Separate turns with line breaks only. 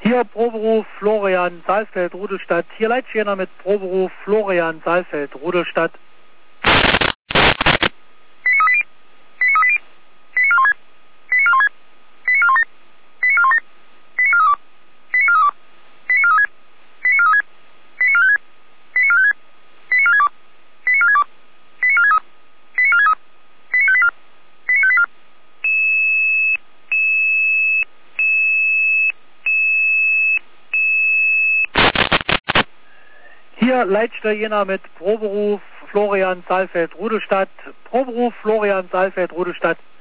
Hier Proberuf Florian Saalfeld, Rudelstadt. Hier Leitschäner mit Proberuf Florian Saalfeld, Rudelstadt. Hier Leitstelle Jena mit Proberuf Florian Saalfeld, Rudelstadt. Proberuf Florian Saalfeld, Rudelstadt.